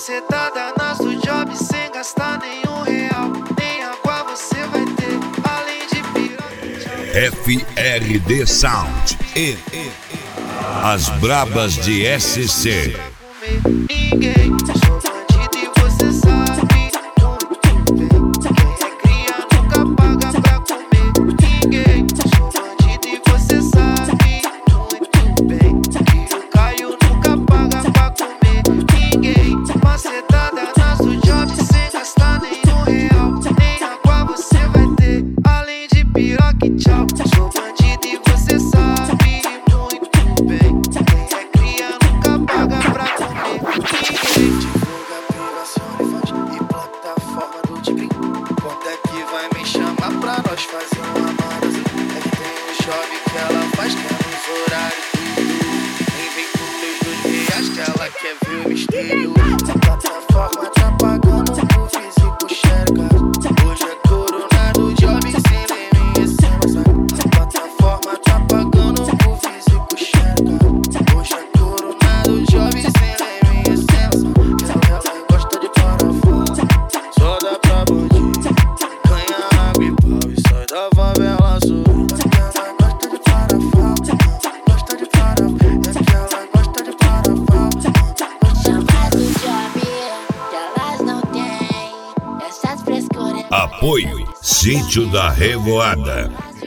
macetada nas do job sem gastar nenhum real. Nem água você vai ter, além de piroca. FRD Sound e as brabas de SC. Ninguém, sou bandido e você sabe muito bem. Quem é cria nunca paga pra comer. Ninguém, sou bandido e você sabe muito bem. Que o Caio nunca paga pra comer. Ninguém, macetada nas do job sem gastar nenhum real. Nem água você vai ter, além de piroca e tchau. Sou bandido e você sabe muito bem. Quem é cria nunca paga pra comer. Ninguém divulga privação infantil e plataforma do Tigre. Quando é que vai me chamar pra nós fazer uma marazinha? É que tem um job que ela faz, que é nos horários tudo. Nem vem com teus 2 reais que ela quer ver o mistério. A plataforma tá pagando o físico xerga. Hoje é coronado, job sem limite, sem noção. A plataforma tá pagando o físico xerga. Hoje é coronado, job sem limite, sem noção. Ela gosta de parafão, só dá pra bandido. Ganha água e pau e sai da favela azul. Ela gosta de parafão, gosta de parafão. Ela gosta de parafão. Chama do job que elas não têm. Essas frescuras. Apoio Sítio da Revoada,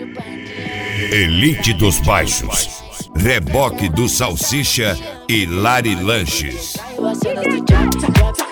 Elite dos Baixos, Reboque do Salsicha e Lari Lanches. Você não se job,